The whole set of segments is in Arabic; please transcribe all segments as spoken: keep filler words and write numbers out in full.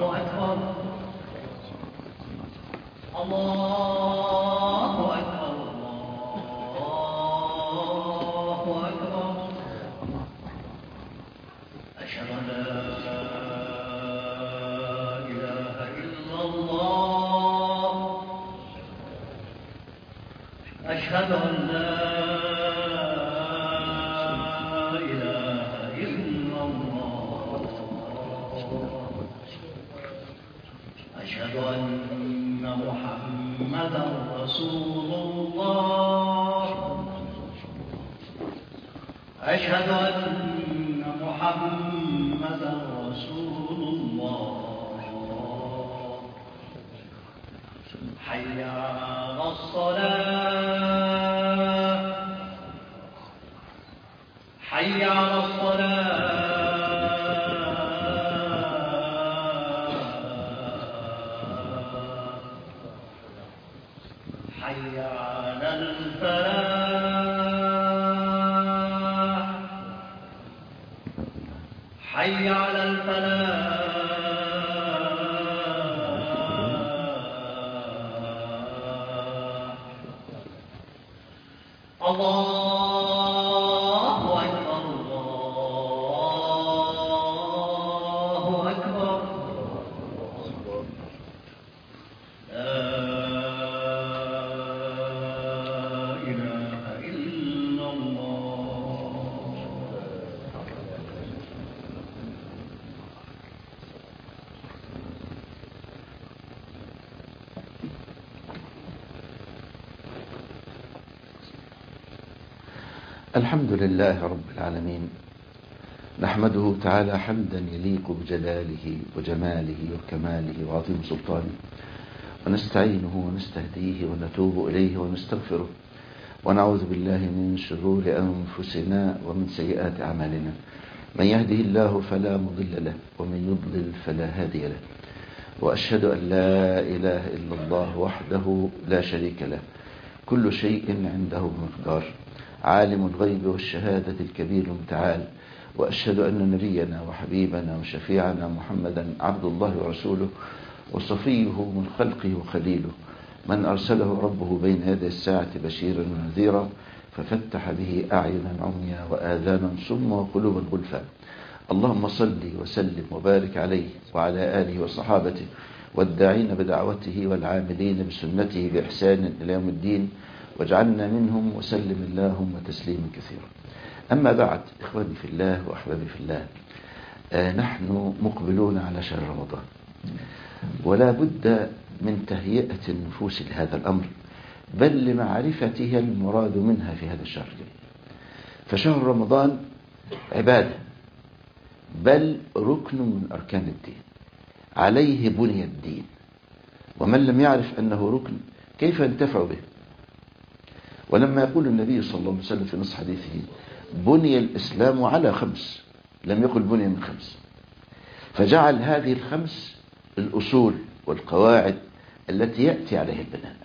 أكبر الله أكبر الله أكبر أشهد أن لا إله إلا الله أشهد أن لا أشهد أن محمدا رسول الله أشهد أن محمدا رسول الله حي على الصلاة حي على الصلاة حي على الفلاح حي على الفلاح الله أكبر الله أكبر الحمد لله رب العالمين، نحمده تعالى حمدا يليق بجلاله وجماله وكماله وعظيم سلطانه، ونستعينه ونستهديه ونتوب إليه ونستغفره، ونعوذ بالله من شرور أنفسنا ومن سيئات أعمالنا. من يهده الله فلا مضل له ومن يضلل فلا هادي له، وأشهد أن لا إله إلا الله وحده لا شريك له، كل شيء عنده مقدار، عالم الغيب والشهادة الكبير المتعال. وأشهد أن نبينا وحبيبنا وشفيعنا محمدا عبد الله ورسوله وصفيه من خلقه وخليله، من أرسله ربه بين يدي الساعة بشيرا ونذيرا، ففتح به أعينا عميا وآذانا صما وقلوبا غلفا. اللهم صل وسلم وبارك عليه وعلى آله وصحابته والداعين بدعوته والعاملين بسنته بإحسان إلى يوم الدين، واجعلنا منهم وسلم اللهم تسليما كثيرا. أما بعد، إخواني في الله وأحبابي في الله، آه نحن مقبلون على شهر رمضان، ولا بد من تهيئة النفوس لهذا الأمر، بل لمعرفتها المراد منها في هذا الشهر. فشهر رمضان عبادة، بل ركن من أركان الدين، عليه بني الدين، ومن لم يعرف أنه ركن كيف ينتفع به؟ ولما يقول النبي صلى الله عليه وسلم في نص حديثه بني الإسلام على خمس، لم يقل بني من خمس، فجعل هذه الخمس الأصول والقواعد التي يأتي عليها البناء،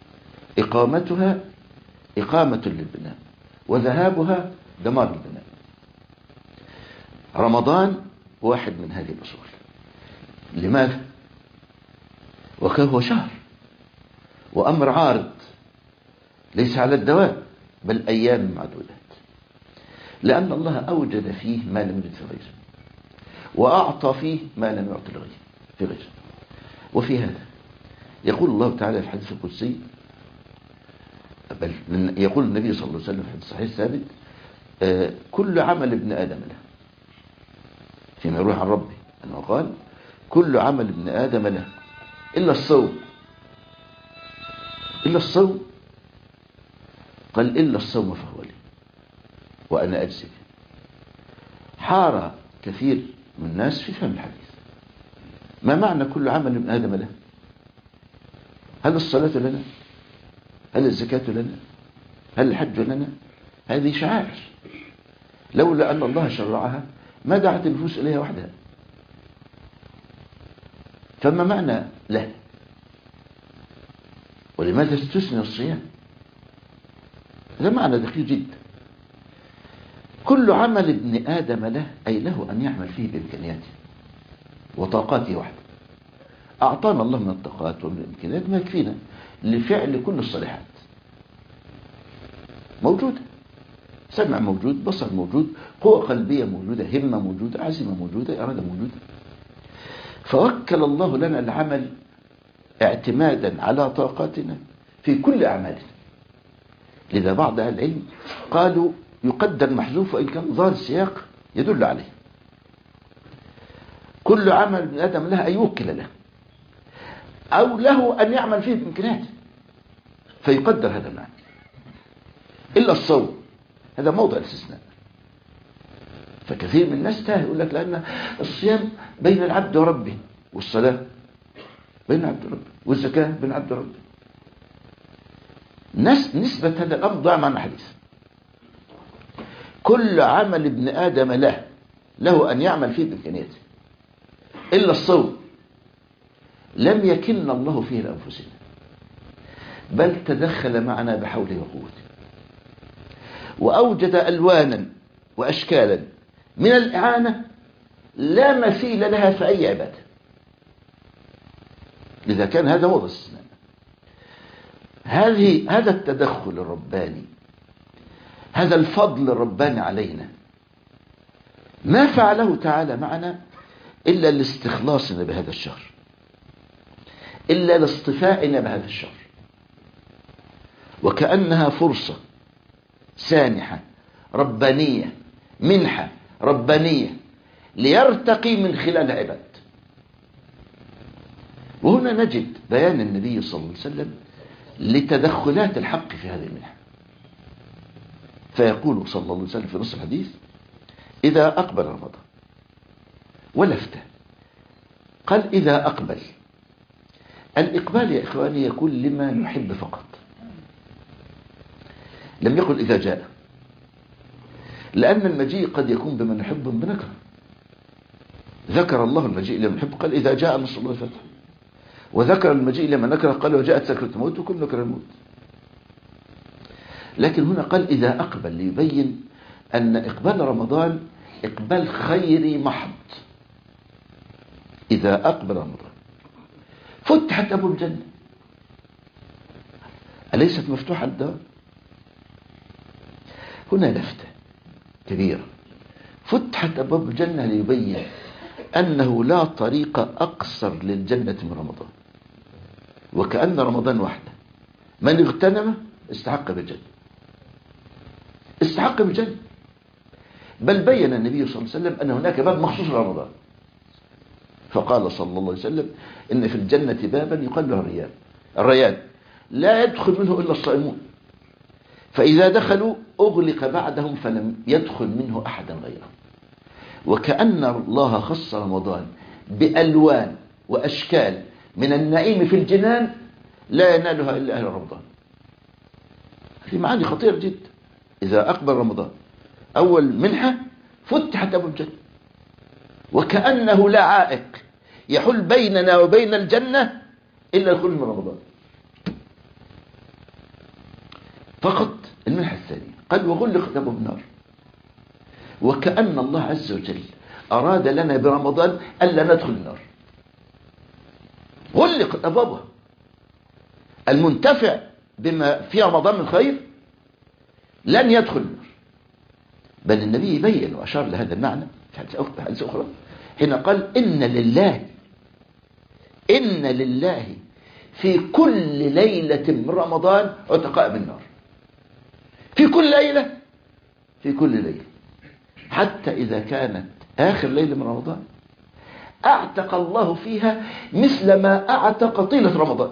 إقامتها إقامة للبناء، وذهابها دمار البناء. رمضان واحد من هذه الأصول. لماذا؟ وهو شهر وأمر عارض ليس على الدوام، بل أيام معدودات، لأن الله أوجد فيه ما لم يوجد في غيره، وأعطى فيه ما لم يعطي لغيره في غيره. وفي هذا يقول الله تعالى في الحديث القدسي، بل يقول النبي صلى الله عليه وسلم في الحديث الصحيح الثابت: آه كل عمل ابن آدم له، فيما يروي عن ربه أنه قال: كل عمل ابن آدم له إلا الصوم. إلا الصوم، قال: إلا الصوم فهو لي وأنا أجزي به. حار كثير من الناس في فهم الحديث، ما معنى كل عمل ابن آدم له؟ هل الصلاة لنا؟ هل الزكاة لنا؟ هل الحج لنا؟ هذه شعائر، لولا أن الله شرعها ما دعت النفوس إليها وحدها. فما معنى له؟ ولماذا استثنى الصيام؟ هذا معنى دقيق جدا. كل عمل ابن آدم له، أي له أن يعمل فيه بإمكانياته وطاقاته وحده، أعطانا الله من الطاقات ومن الإمكانيات ما يكفينا لفعل كل الصالحات. موجودة، سمع موجود، بصر موجود، قوة قلبية موجودة، همة موجودة، عزيمة موجودة، إرادة موجودة. فوكل الله لنا العمل اعتمادا على طاقاتنا في كل أعمالنا. لذا بعض أهل العلم قالوا يقدر محذوف وإن كان ظاهر السياق يدل عليه. كل عمل ابن آدم له أن يوكل له أو له أن يعمل فيه بإمكاناته، فيقدر هذا المعنى. إلا الصوم، هذا موضع الاستثناء. فكثير من الناس تاه يقول لك لأن الصيام بين العبد وربه، والصلاة بين العبد وربه، والزكاة بين العبد وربه. نس نسبة هذا الأمر ضاع معنى حديث. كل عمل ابن آدم له له أن يعمل فيه بإمكانياته، إلا الصوم لم يكلنا الله فيه لأنفسنا، بل تدخل معنا بحوله وقوته، وأوجد ألوانا وأشكالا من الإعانة لا مثيل لها في أي عبادة. لذا كان هذا هو الاستثناء. هذه هذا التدخل الرباني، هذا الفضل الرباني علينا، ما فعله تعالى معنا إلا لاستخلاصنا بهذا الشهر، إلا لاصطفائنا بهذا الشهر، وكأنها فرصة سانحة ربانية، منحة ربانية ليرتقي من خلال العباد. وهنا نجد بيان النبي صلى الله عليه وسلم لتدخلات الحق في هذه المنحة. فيقول صلى الله عليه وسلم في نص الحديث: إذا أقبل رمضان، ولفته قال إذا أقبل. الإقبال يا إخواني يكون لما نحب فقط، لم يقل إذا جاء، لأن المجيء قد يكون بمن نحب بنكره. ذكر الله المجيء لمن نحب قال إذا جاء نصر الله الفتح، وذكر المجيء لمن نكره قال وجاءت سكرة الموت وكل نكر الموت. لكن هنا قال إذا أقبل ليبين أن إقبال رمضان إقبال خيري محض. إذا أقبل رمضان فتحت أبواب الجنة، أليست مفتوحة الدار؟ هنا لفتة كبيرة، فتحت أبواب الجنة ليبين أنه لا طريق أقصر للجنة من رمضان، وكأن رمضان وحده من اغتنم استحق بالجنة، استحق بالجنة. بل بين النبي صلى الله عليه وسلم أن هناك باب مخصوص لرمضان، فقال صلى الله عليه وسلم إن في الجنة بابا يقال له الريان، الريان لا يدخل منه إلا الصائمون، فإذا دخلوا أغلق بعدهم فلم يدخل منه أحدا غيره. وكأن الله خص رمضان بألوان وأشكال من النعيم في الجنان لا ينالها إلا أهل رمضان. هذه معاني خطيرة جدا. إذا أقبل رمضان أول منحة فتحت أبواب الجنة، وكأنه لا عائق يحل بيننا وبين الجنة إلا الخروج من رمضان فقط. المنحة الثانية قال وغلقت أبواب النار، وكأن الله عز وجل أراد لنا برمضان ألا ندخل النار، غلقت أبوابها. المنتفع بما في رمضان من خير لن يدخل النار. بل النبي يبين وأشار لهذا المعنى في حديث أخرى حين قال إن لله إن لله في كل ليلة من رمضان عتقاء من النار. في كل ليلة، في كل ليلة، حتى إذا كانت آخر ليلة من رمضان أعتق الله فيها مثل ما أعتق طيلة رمضان.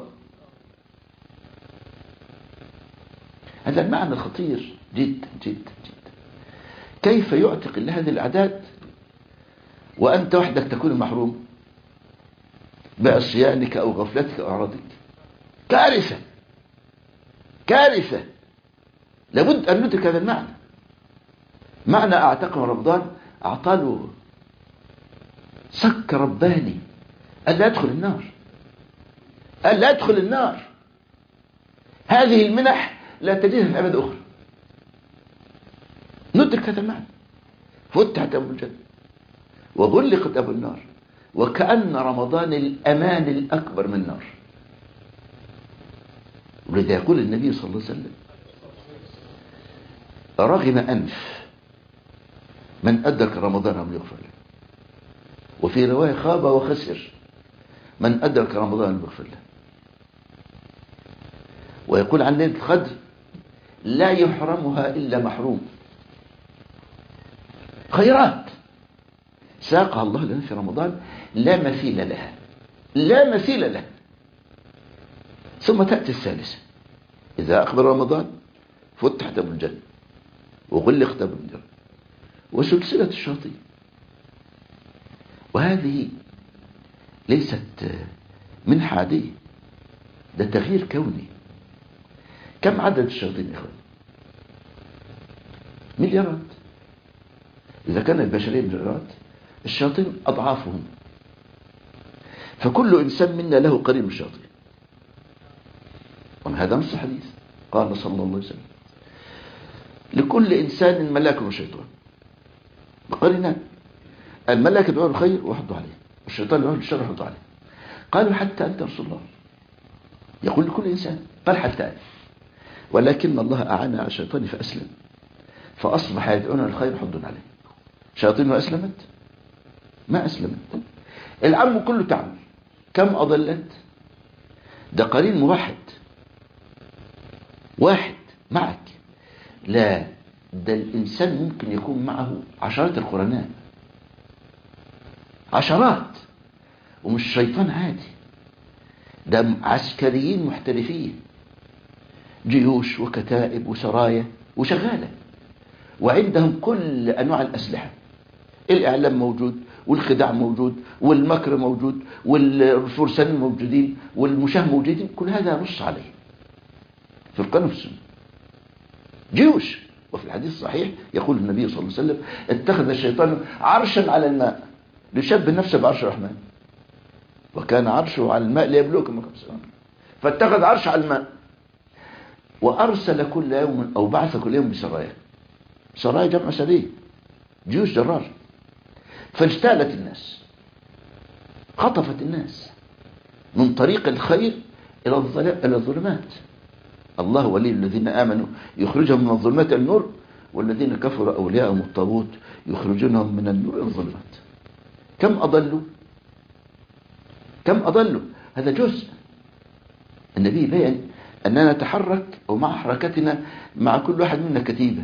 هذا المعنى الخطير جدا جدا جدا. كيف يعتق الله هذه الأعداد وأنت وحدك تكون محروم بعصيانك أو غفلتك أو أعراضك؟ كارثة كارثة. لابد أن ندرك هذا المعنى. معنى أعتقه رمضان أعطاله سك رباني ألا يدخل النار، ألا يدخل النار. هذه المنح لا تجدها في أبد أخرى. ندرك هذا المعنى. فتحت أبواب الجنة وغلقت أبواب النار، وكأن رمضان الأمان الأكبر من النار. ولذا يقول النبي صلى الله عليه وسلم رغم أنف من أدرك رمضان لم يغفر له، وفي رواية خاب وخسر من أدرك رمضان لم يغفر له. ويقول عن ليلة القدر لا يحرمها إلا محروم. خيرات ساقها الله لنا في رمضان لا مثيل لها، لا مثيل لها. ثم تأتي الثالثة، إذا أقبل رمضان فتحت أبواب الجنة وغلقت أبواب النار وسلسلة الشياطين. وهذه ليست منحة عادية، ده تغيير كوني. كم عدد الشياطين يا إخوان؟ مليارات. إذا كان البشرية مليارات، الشياطين أضعافهم. فكل إنسان منا له قرين من الشياطين. وهذا نص الحديث، قال صلى الله عليه وسلم لكل إنسان ملاك وشيطان بقرينان. الملاك يدعو الخير ويحضوا عليه، والشيطان يدعو الشر ويحضوا عليه. قالوا حتى أنت رسول الله؟ يقول لكل إنسان. قال حتى أنت. ولكن الله أعان على الشيطان فأسلم، فأصبح يدعون الخير ويحضون عليه. شياطينه أسلمت؟ ما أسلمت. العم كله تعمل. كم أضلت؟ ده قرين موحد واحد معك. لا، ده الإنسان ممكن يكون معه عشرات القرناء، عشرات. ومش شيطان عادي، ده عسكريين محترفين، جيوش وكتائب وسرايا وشغالة، وعندهم كل أنواع الأسلحة. الإعلام موجود، والخداع موجود، والمكر موجود، والفرسان موجودين، والمشاه موجودين. كل هذا نص عليه في القرآن والسنة. جيوش. وفي الحديث الصحيح يقول النبي صلى الله عليه وسلم اتخذ الشيطان عرشا على الماء ليشبه نفسه بعرش الرحمن، وكان عرشه على الماء ليبلوكم كما سبحانه. فاتخذ عرش على الماء، وأرسل كل يوم أو بعث كل يوم بسرايا. سرايا جمع سرية، جيوش جرار. فاجتالت الناس، خطفت الناس من طريق الخير إلى الظلمات. الله ولي الذين آمنوا يخرجهم من الظلمات إلى النور، والذين كفروا أولياءهم الطاغوت يخرجونهم من النور إلى الظلمات. كم أضلوا؟ كم أضلوا؟ هذا جزء. النبي بيّن أننا نتحرك ومع حركتنا مع كل واحد منا كتيبة.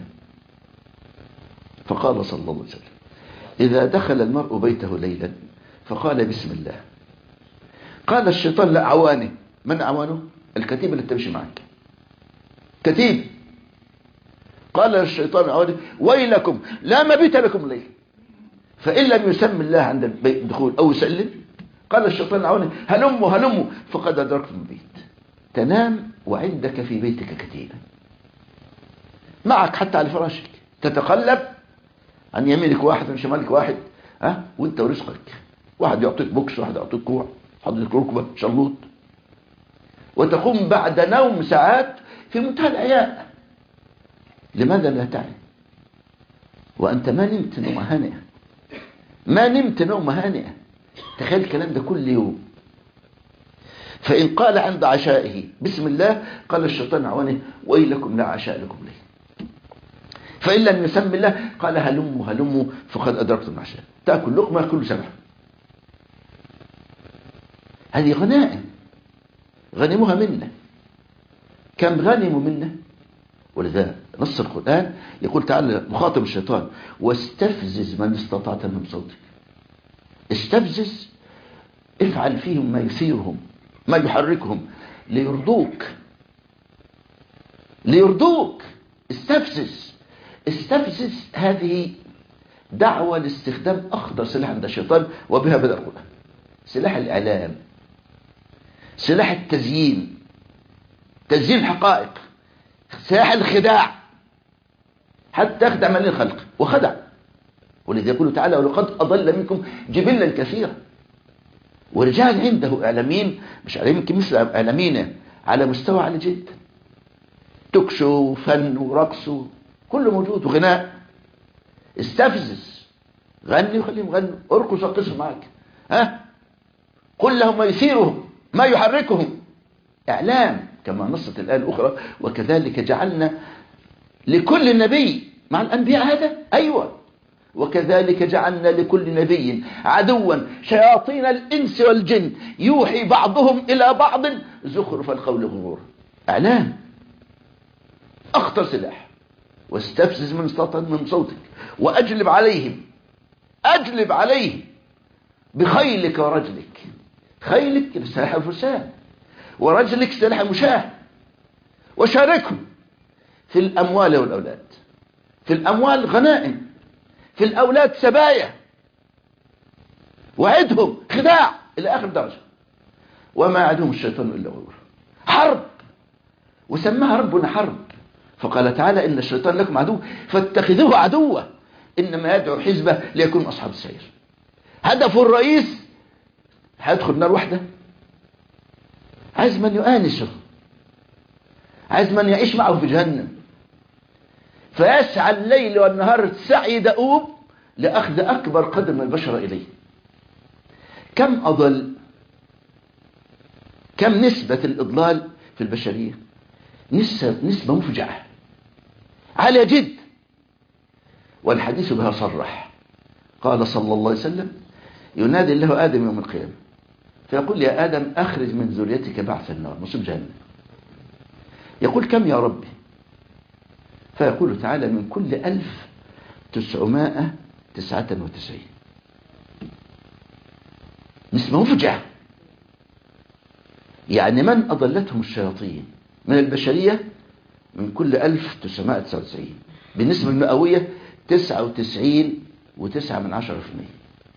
فقال صلى الله عليه وسلم إذا دخل المرء بيته ليلا فقال بسم الله، قال الشيطان لا أعوانه. من أعوانه؟ الكتيبة اللي تمشي معك، كتيب. قال الشيطان أعوانه ويلكم لا مبيت لكم الليل، فإن لم يسمي الله عند الدخول أو يسلم قال الشيطان أعوانه هلموا هلموا فقد أدركتم البيت. تنام وعندك في بيتك كتيبة معك حتى على فراشك، تتقلب عن يمينك واحد وعن شمالك واحد، ها، وانت ورزقك. واحد يعطيك بوكس، واحد يعطيك كوع، حضرتك ركبة شلوط. وتقوم بعد نوم ساعات في منتهى العياء. لماذا لا تعي وأنت ما نمت نومة هانئة؟ ما نمت نومة هانئة. تخيل الكلام ده كل يوم. فإن قال عند عشائه بسم الله قال الشيطان أعوانه ويلكم لا عشاء لكم ليه. فإن لم يسمي الله قال هلموا هلموا فقد أدركتم العشاء. تأكل لقمة كل سبع. هذه غنائم غنموها منا. كم غنموا منا؟ ولذا نص القرآن يقول تعالى مخاطب الشيطان واستفزز من استطعت من صوتك. استفزز، افعل فيهم ما يثيرهم ما يحركهم ليرضوك، ليرضوك. استفزز استفزز. هذه دعوة لاستخدام أخطر سلاح عند الشيطان، وبها بدأ القرآن. سلاح الإعلام، سلاح التزيين، تزيين الحقائق، سلاح الخداع، حتى يخدع من الخلق وخدع. ولذا يقول تعالى ولقد أضل منكم جبلا كثيرا. ورجال عنده إعلاميين، مش إعلاميين مثل إعلامينا، على مستوى عالي جدا، تكشو وفن ورقص كله موجود وغناء. استفزز، غني وخليهم غنوا، ارقص وقصوا معك، ها، قل لهم ما يثيرهم ما يحركهم. إعلام كما نصت الآية الأخرى وكذلك جعلنا لكل نبي مع الأنبياء هذا أيوة وكذلك جعلنا لكل نبي عدوا شياطين الإنس والجن يوحي بعضهم إلى بعض زخرف القول غرورا. إعلام أخطر سلاح. واستفزز من من صوتك وأجلب عليهم أجلب عليهم بخيلك ورجلك. خيلك سلاح الفرسان ورجلك سلاح المشاة. وشاركهم في الأموال والأولاد. في الأموال غنائم في الأولاد سبايا. وعدهم خداع إلى آخر درجة. وما عدهم الشيطان إلا غرور. حرب وسماها ربنا حرب فقال تعالى إن الشيطان لكم عدو فاتخذوه عدوا إنما يدعو حزبه ليكون أصحاب السعير. هدفه الرئيس هيدخل نار واحدة. عايز من يؤانسه عايز من يعيش معه في جهنم. فيسعى الليل والنهار السعي دؤوب لأخذ أكبر قدر من البشر إليه. كم أضل كم نسبة الإضلال في البشرية؟ نسبة, نسبة مفجعة عالية جد. والحديث بها صرح. قال صلى الله عليه وسلم ينادي الله آدم يوم القيامة فيقول يا آدم أخرج من ذريتك بعث النار نصب جهنم. يقول كم يا ربي؟ فيقول تعالى من كل ألف تسعمائة تسعة وتسعين. نسبة مفجعة. يعني من أضلتهم الشياطين من البشرية من كل ألف تسعمائة تسعة وتسعين بالنسبة المئوية تسعة وتسعين وتسعة من عشرة في المية.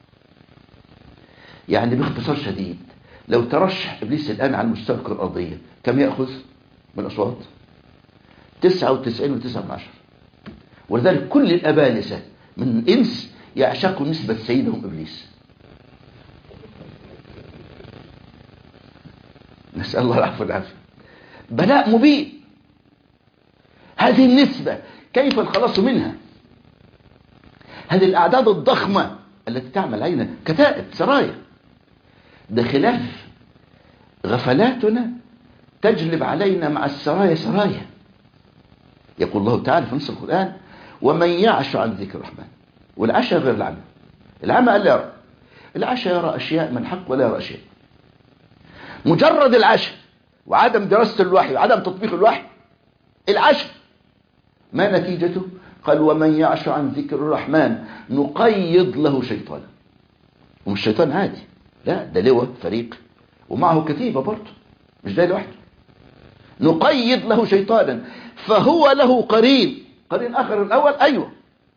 يعني باختصار شديد لو ترشح إبليس الآن على مستوى الكرة الأرضية كم يأخذ من الأصوات؟ تسعة وتسعين وتسعة من عشرة. ولذلك كل الأبالسة من الإنس يعشقوا نسبة سيدهم إبليس. نسأل الله العفو والعافية. بلاء مبين. هذه النسبة كيف الخلاص منها؟ هذه الأعداد الضخمة التي تعمل علينا كتائب سرايا. ده خلاف غفلاتنا تجلب علينا مع السرايا سرايا. يقول الله تعالى في نص القرآن ومن يعش عن ذكر الرحمن. والعشاء غير العمى. العمى لا يرى. العشاء يرى أشياء من حق ولا يرى أشياء. مجرد العشاء وعدم دراسة الوحي وعدم تطبيق الوحي العشاء ما نتيجته؟ قال ومن يعش عن ذكر الرحمن نقيض له شيطانا. ومش شيطان عادي لا ده لواء فريق ومعه كتيبة برضه مش ده لوحده. نقيض له شيطانا فهو له قرين. قرين آخر الأول أيوة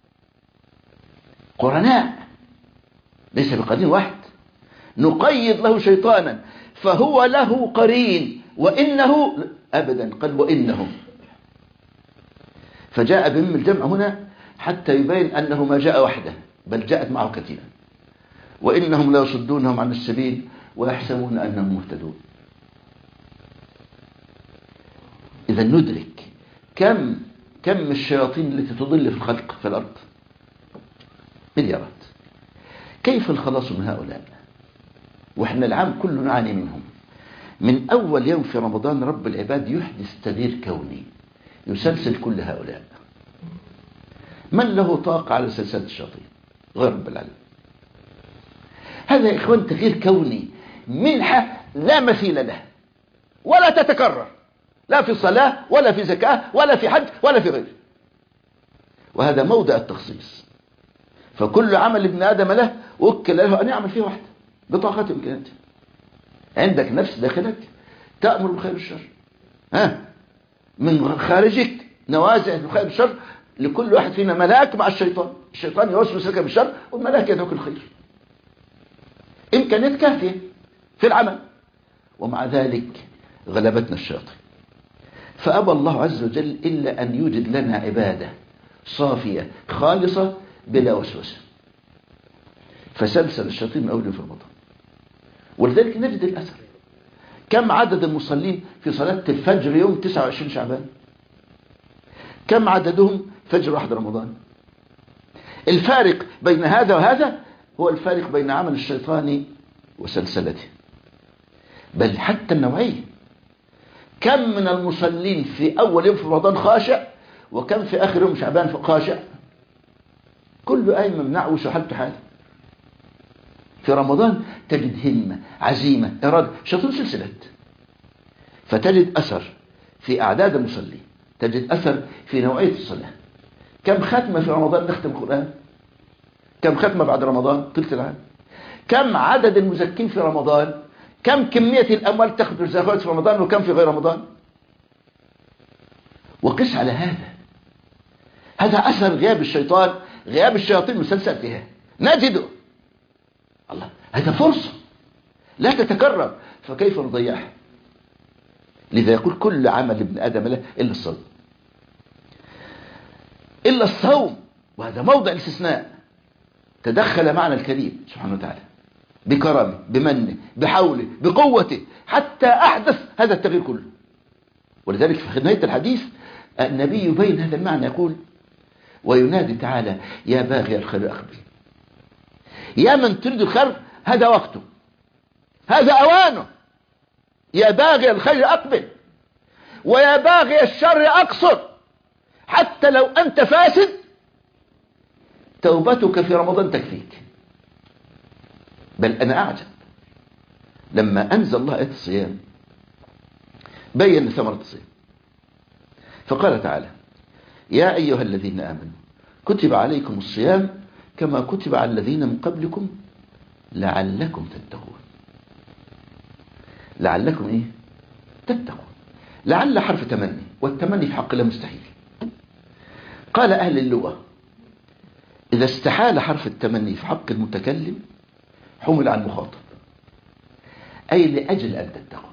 قرناء ليس بقرين واحد. نقيض له شيطانا فهو له قرين وإنه أبدا قال وإنه. فجاء بهم الجمع هنا حتى يبين أنه ما جاء وحده بل جاءت معه كثيرا. وإنهم لا يصدونهم عن السبيل ويحسبون أنهم مهتدون. إذا ندرك كم كم الشياطين التي تضل في الخلق في الأرض مليارات. كيف الخلاص من هؤلاء وإحنا العام كله نعاني منهم؟ من أول يوم في رمضان رب العباد يحدث تغيير كوني يسلسل كل هؤلاء. من له طاقة على سلسلة الشياطين غير رب العالمين. هذا يا إخوان تغيير كوني منحة لا مثيل له ولا تتكرر لا في صلاة ولا في زكاة ولا في حج ولا في غيره. وهذا موضع التخصيص. فكل عمل ابن آدم له وكل له أن يعمل فيه وحده بطاقته وإمكاناته. عندك نفس داخلك تأمر بخير الشر ها من خارجك نوازع بخير الشر. لكل واحد فينا ملاك مع الشيطان. الشيطان يوسوس لك بالشر والملاك يدعوك الخير. إمكانيات كافية في العمل ومع ذلك غلبتنا الشياطين. فأبى الله عز وجل إلا أن يوجد لنا عبادة صافية خالصة بلا وسوسة. فسلسل الشياطين من أول في رمضان. ولذلك نجد الأثر. كم عدد المصلين في صلاة الفجر يوم تسعة وعشرين شعبان؟ كم عددهم فجر واحد رمضان؟ الفارق بين هذا وهذا هو الفارق بين عمل الشيطان وسلسلته. بل حتى النوعية. كم من المصلين في أول يوم في رمضان خاشع، وكم في آخر يوم شعبان خاشع؟ كله قايم منعوش وحالته حاله. في رمضان تجد همة، عزيمة، إرادة، شيطان سلسلات، فتجد أثر في أعداد المصلين، تجد أثر في نوعية الصلاة. كم ختمة في رمضان نختم القرآن؟ كم ختمة بعد رمضان ثلث العام؟ كم عدد المزكين في رمضان؟ كم كمية الأموال تأخذ الزكاة في رمضان وكم في غير رمضان؟ وقس على هذا. هذا أثر غياب الشيطان، غياب الشياطين مسلسل فيها نجده. الله، هذا فرصة لا تتكرر، فكيف نضيعها؟ لذا يقول كل عمل ابن آدم له إلا الصوم، إلا الصوم، وهذا موضع الاستثناء. تدخل معنا الكريم سبحانه وتعالى بكرمه، بمنه، بحوله، بقوته، حتى أحدث هذا التغيير كله. ولذلك في نهاية الحديث النبي يبين هذا المعنى، يقول: وينادي تعالى: يا باغي الخير أقبل. يا من تريد الخير هذا وقته، هذا أوانه. يا باغي الخير أقبل، ويا باغي الشر أقصر. حتى لو أنت فاسد توبتك في رمضان تكفيك. بل أنا أعجب لما أنزل الله آية الصيام بين ثمرة الصيام، فقال تعالى: يا أيها الذين آمنوا كتب عليكم الصيام كما كتب على الذين من قبلكم لعلكم تتقون. لعلكم إيه؟ تتقون. لعل حرف تمني، والتمني في حق الله مستحيل. قال أهل اللغة: إذا استحال حرف التمني في حق المتكلم حمل عن المخاطب، أي لأجل أن تتقوا.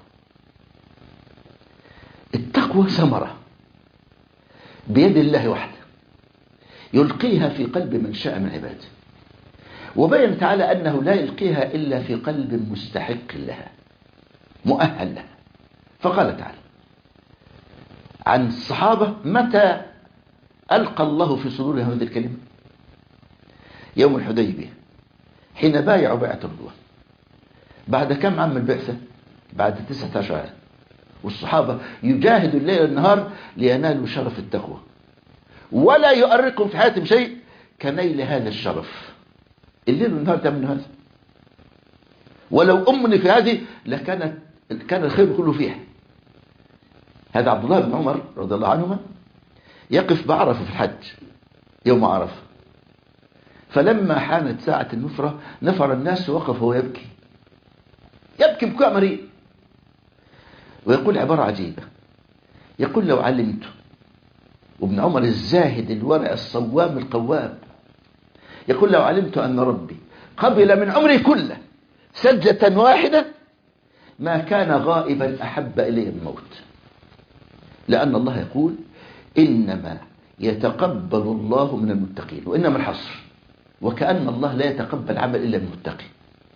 التقوى ثمرة بيد الله وحده يلقيها في قلب من شاء من عباده، وبين تعالى أنه لا يلقيها إلا في قلب مستحق لها مؤهل لها. فقال تعالى عن الصحابة: متى ألقى الله في صدورهم هذه الكلمة؟ يوم الحديبية، حين بايعوا بيعة الرضوان. بعد كم عام من البعثة؟ بعد تسعة عشر عام. والصحابة يجاهدوا الليل والنهار لينالوا شرف التقوى، ولا يؤرقهم في حياتهم شيء كنيل هذا الشرف. الليل والنهار تعمل هذا، ولو أمني في هذه لكانت كان الخير كله فيها. هذا عبد الله بن عمر رضي الله عنهما يقف بعرفة في الحج يوم عرفة، فلما حانت ساعة النفرة نفر الناس ووقف وهو يبكي يبكي بكاء مريء، ويقول عبارة عجيبة، يقول: لو علمت، وابن عمر الزاهد الورع الصوام القوام يقول: لو علمت أن ربي قبل من عمري كله سجدة واحدة ما كان غائبا أحب إليه الموت. لأن الله يقول: إنما يتقبل الله من المتقين، وإنما الحصر، وكأن الله لا يتقبل عمل إلا من المتقين.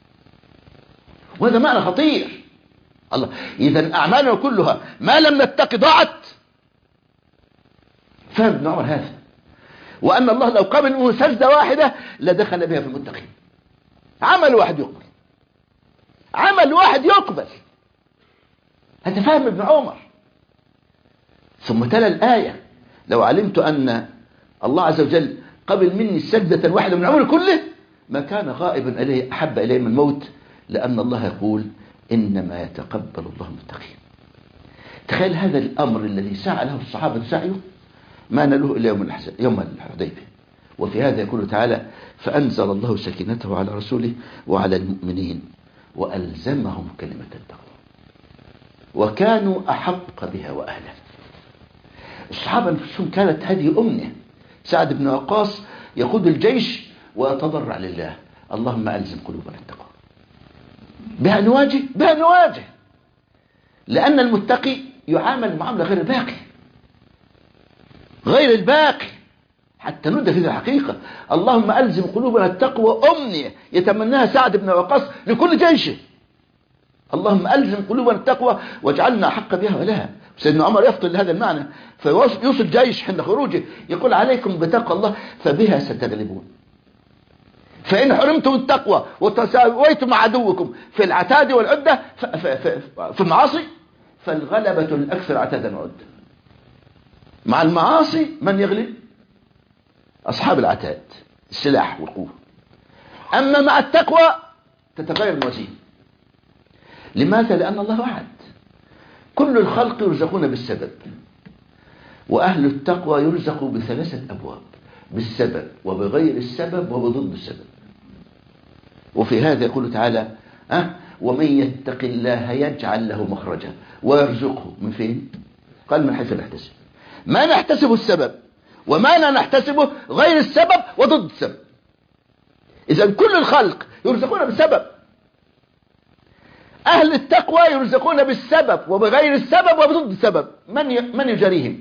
وهذا معنى خطير. الله، إذا أعمالنا كلها ما لم نتقي ضاعت. فهم ابن عمر هذا، وأن الله لو قبل منه سجدة واحدة لدخل بها في المتقين. عمل واحد يقبل، عمل واحد يقبل. هذا فهم ابن عمر. ثم تلا الآية: لو علمت أن الله عز وجل قبل مني سجدة واحدة من عمري كله ما كان غائبا إليه أحب إليه من الموت، لأن الله يقول: إنما يتقبل الله المتقين. تخيل هذا الأمر الذي سعى له الصحابة سعيه ما نالوه إلى يوم الحزن يوم الحديبية. وفي هذا يقول تعالى: فأنزل الله سكينته على رسوله وعلى المؤمنين وألزمهم كلمة التقوى وكانوا أحق بها وأهلها. الصحابة نفسهم كانت هذه أمنية. سعد بن وقاص يقود الجيش ويتضرع لله: اللهم ألزم قلوبنا التقوى. بها نواجه، بها نواجه، لأن المتقي يعامل معاملة غير الباقي، غير الباقي، حتى ندى في الحقيقة. اللهم ألزم قلوبنا التقوى أمنية يتمناها سعد بن وقاص لكل جيشه. اللهم ألزم قلوبنا التقوى واجعلنا أحق بها ولها. سيدنا عمر يفضل لهذا المعنى، فيوصل جيش حين خروجه يقول: عليكم بتقوى الله فبها ستغلبون. فإن حرمتم التقوى وتساويتم مع عدوكم في العتاد والعدة في المعاصي فالغلبة الأكثر عتادا وعدة. مع المعاصي من يغلب؟ أصحاب العتاد، السلاح والقوة. أما مع التقوى تتغير الموازين. لماذا؟ لأن الله وعد كل الخلق يرزقون بالسبب، وأهل التقوى يرزقوا بثلاثة أبواب: بالسبب وبغير السبب وبضد السبب. وفي هذا يقول تعالى: أه ومن يتق الله يجعل له مخرجا ويرزقه من فين؟ قال: من حيث لا يحتسب. ما نحتسب السبب وما لا نحتسبه غير السبب وضد السبب. إذن كل الخلق يرزقون بالسبب. أهل التقوى يرزقون بالسبب وبغير السبب وبضد السبب. من ي... من يجاريهم؟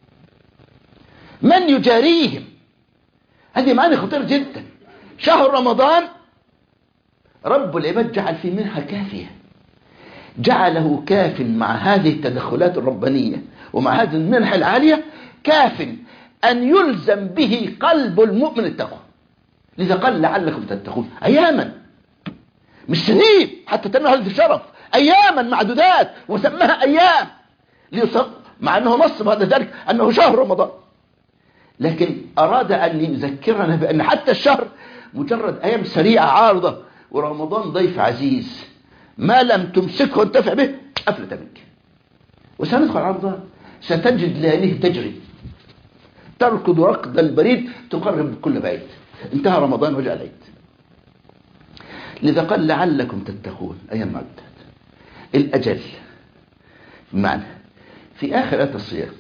من يجاريهم؟ هذه معاني خطيرة جدا. شهر رمضان رب العباد جعل فيه منحة كافية، جعله كاف مع هذه التدخلات الربانية ومع هذه المنحة العالية، كاف أن يلزم به قلب المؤمن التقوى. لذا قال: لعلكم تتقون. أياما، مش سنين حتى تنال هذا الشرف، أياما معدودات وسماها أيام، مع أنه نص بعد ذلك أنه شهر رمضان، لكن أراد أن يذكرنا بأن حتى الشهر مجرد أيام سريعة عارضة، ورمضان ضيف عزيز ما لم تمسكه وانتفع به أفلت منك. وسندخل على رمضان ستجد لياليه تجري تركض ركض البريد تقرب كل بعيد. انتهى رمضان وجاء العيد. لذا قال: لعلكم تتقون. أيام معدودات. الأجل بمعنى في آخر آية الصيام،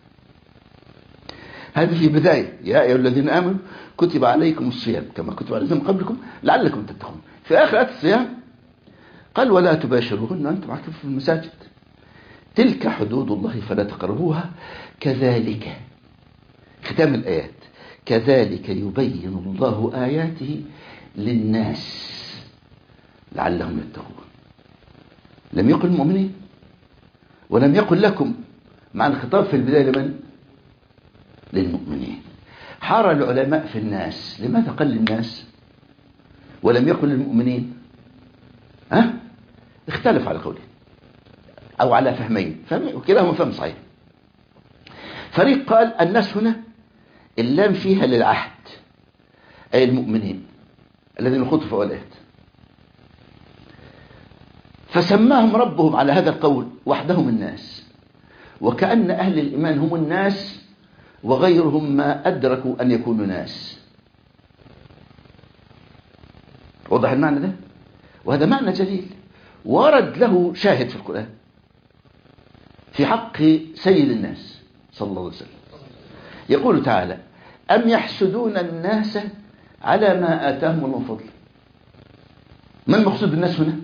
هذه في بداية: يا أيها الذين آمنوا كتب عليكم الصيام كما كتب على الذين قبلكم لعلكم تتقون. في آخر آية الصيام قال: ولا تباشروهن وأنتم عاكفون في المساجد تلك حدود الله فلا تقربوها كذلك. ختام الآيات: كذلك يبين الله آياته للناس لعلهم يتقون. لم يقل المؤمنين ولم يقل لكم، مع الخطاب في البداية لمن؟ للمؤمنين. حار العلماء في الناس، لماذا قال للناس ولم يقل للمؤمنين؟ ها؟ اختلف على قوله أو على فهمين، فهم وكلاهما فهم صحيح. فريق قال الناس هنا اللام فيها للعهد، أي المؤمنين الذين خطفوا في الآيات، فسماهم ربهم على هذا القول وحدهم الناس، وكأن أهل الإيمان هم الناس وغيرهم ما أدركوا أن يكونوا ناس. وضح المعنى ده؟ وهذا معنى جليل ورد له شاهد في القرآن في حق سيد الناس صلى الله عليه وسلم. يقول تعالى: أم يحسدون الناس على ما آتاهم الله من فضل. ما المقصود بالناس هنا؟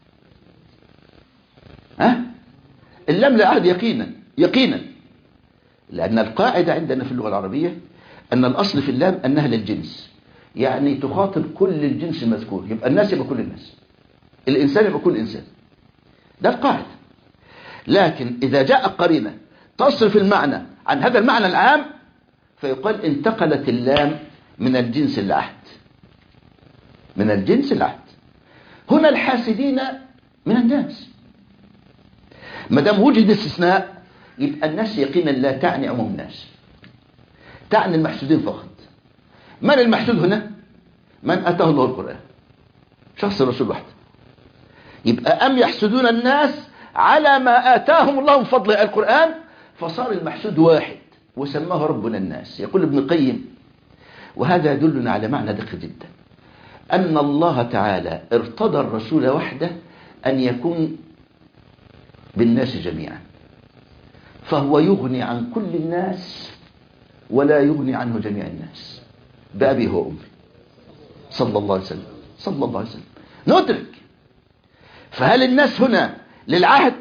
ها؟ اللام للعهد يقينا يقينا، لأن القاعدة عندنا في اللغة العربية أن الأصل في اللام أنها للجنس، يعني تخاطب كل الجنس المذكور، يبقى الناس يبقى كل الناس، الإنسان يبقى كل إنسان، ده القاعدة. لكن إذا جاء قرينة تصرف المعنى عن هذا المعنى العام فيقال انتقلت اللام من الجنس العهد، من الجنس العهد. هنا الحاسدين من الناس، ما دام وجد استثناء يبقى الناس يقينا لا تعني عموم الناس، تعني المحسودين فقط. من المحسود هنا؟ من أتاه الله القرآن، شخص الرسول وحده. يبقى أم يحسدون الناس على ما آتاهم الله من فضل القرآن، فصار المحسود واحد وسماه ربنا الناس. يقول ابن القيم، وهذا يدلنا على معنى دقيق جدا، أن الله تعالى ارتضى الرسول وحده أن يكون بالناس جميعا، فهو يغني عن كل الناس ولا يغني عنه جميع الناس، بأبي هو أمي صلى الله عليه وسلم صلى الله عليه وسلم. ندرك، فهل الناس هنا للعهد؟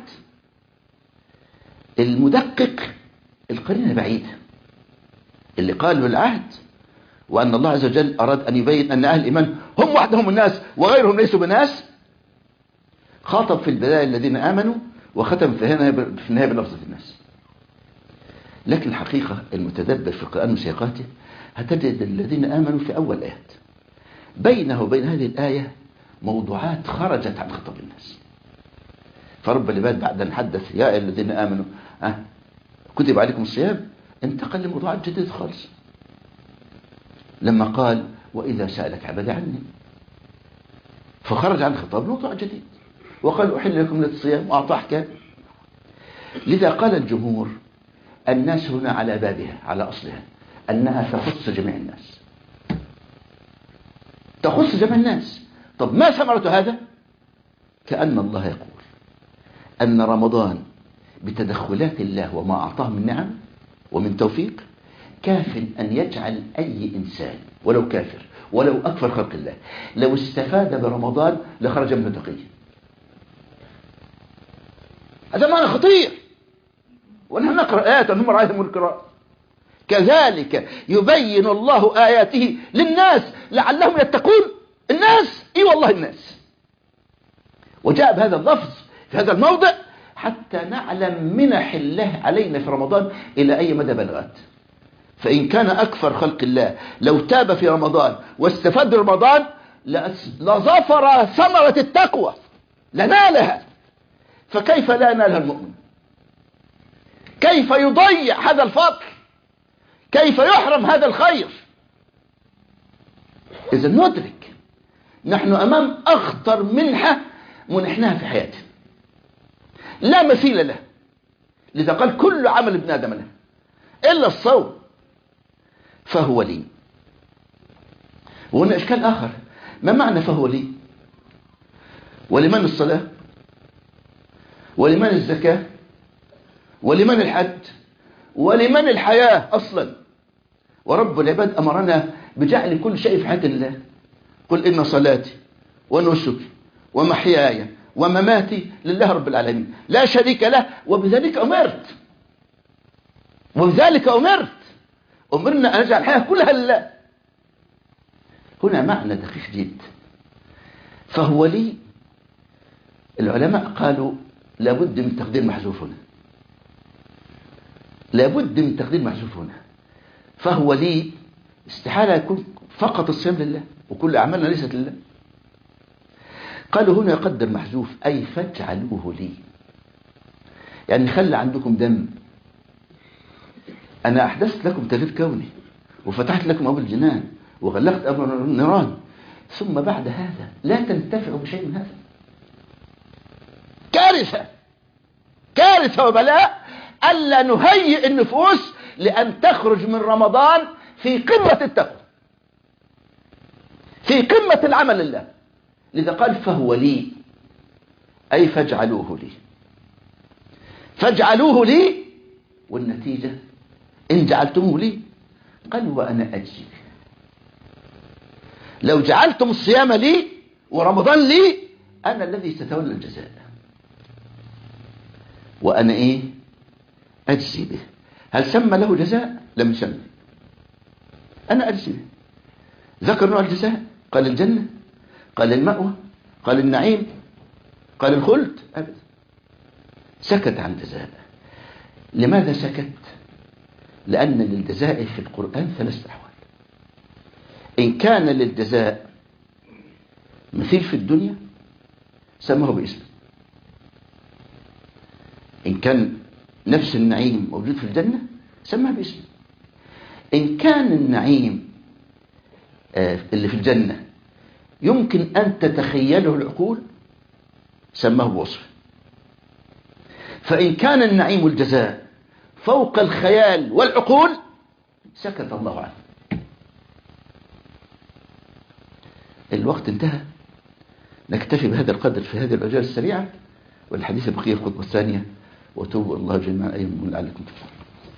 المدقق القرينة بعيدة، اللي قالوا العهد وأن الله عز وجل أراد أن يبين أن أهل الإيمان هم وحدهم الناس وغيرهم ليسوا بناس، خاطب في البداية الذين آمنوا وختم في النهاية بلفظة الناس. لكن الحقيقة المتدبر في القرآن وسياقاته هتجد الذين آمنوا في أول آيات، بينه وبين هذه الآية موضوعات خرجت عن خطاب الناس. فرب العباد بعد أن حدث يا أيها الذين آمنوا أه كتب عليكم الصيام انتقل لموضوعات جديدة خالص، لما قال وإذا سألك عبادي عني، فخرج عن خطاب موضوع جديد وقال أحل لكم ليلة الصيام وأعطى أحكام. لذا قال الجمهور الناس هنا على بابها على أصلها أنها تخص جميع الناس، تخص جميع الناس. طب ما ثمرة هذا؟ كأن الله يقول أن رمضان بتدخلات الله وما أعطاه من نعم ومن توفيق كاف أن يجعل أي إنسان ولو كافر ولو أكثر خلق الله لو استفاد برمضان لخرج من تقيه. هذا معنى خطير، ونحن نقرأ آيات هم رأيهم القراءة. كذلك يبين الله آياته للناس لعلهم يتقون. الناس إي والله الناس. وجاء بهذا اللفظ في هذا الموضع حتى نعلم منح الله علينا في رمضان إلى أي مدى بلغت. فإن كان أكثر خلق الله لو تاب في رمضان واستفاد رمضان لظفر ثمرة التقوى لنالها، فكيف لا ينالها المؤمن؟ كيف يضيع هذا الفضل؟ كيف يحرم هذا الخير؟ إذا ندرك نحن أمام أخطر منحة منحناها في حياتنا لا مثيل له. لذا قال كل عمل ابن آدم له إلا الصوم فهو لي. وهنا إشكال آخر، ما معنى فهو لي؟ ولمن الصلاة؟ ولمن الزكاة؟ ولمن الحج؟ ولمن الحياة أصلا؟ ورب العباد أمرنا بجعل كل شيء في حياة الله. قل إن صلاتي ونسكي ومحياي ومماتي لله رب العالمين لا شريك له وبذلك أمرت. وبذلك أمرت أمرنا أن نجعل الحياة كلها لله. هنا معنى دقيق جدا. فهو لي، العلماء قالوا لابد من تقدير محذوف هنا، لابد من تقدير محذوف هنا. فهو لي استحالة يكون فقط الصيام لله وكل أعمالنا ليست لله. قالوا هنا يقدر محذوف أي فاجعلوه لي، يعني خلى عندكم دم. أنا أحدثت لكم تغيير كوني وفتحت لكم أبواب الجنان وغلقت أبواب النيران، ثم بعد هذا لا تنتفعوا بشيء من هذا. كارثة كارثة وبلاء ألا نهيئ النفوس لأن تخرج من رمضان في قمة التقوى، في قمة العمل لله. لذا قال فهو لي أي فاجعلوه لي، فاجعلوه لي. والنتيجة إن جعلتموه لي قال وأنا أجزي. لو جعلتم الصيام لي ورمضان لي أنا الذي ستولى الجزاء وأنا إيه أجزي به. هل سمى له جزاء؟ لم يسمى. أنا أجزي به. ذكر نوع الجزاء؟ قال الجنة، قال المأوى، قال النعيم، قال الخلد؟ أبدا. سكت عن جزاء. لماذا سكت؟ لأن للجزاء في القرآن ثلاث أحوال. إن كان للجزاء مثيل في الدنيا سماه باسمه. إن كان نفس النعيم موجود في الجنة سماه باسمه. إن كان النعيم اللي في الجنة يمكن أن تتخيله العقول سماه بوصفه. فإن كان النعيم والجزاء فوق الخيال والعقول سكت الله عنه. الوقت انتهى، نكتفي بهذا القدر في هذه العجالة السريعة، والحديث بقية الخطبة الثانية. وتوبوا الله جميعا أيهم لعلكم تفلحون.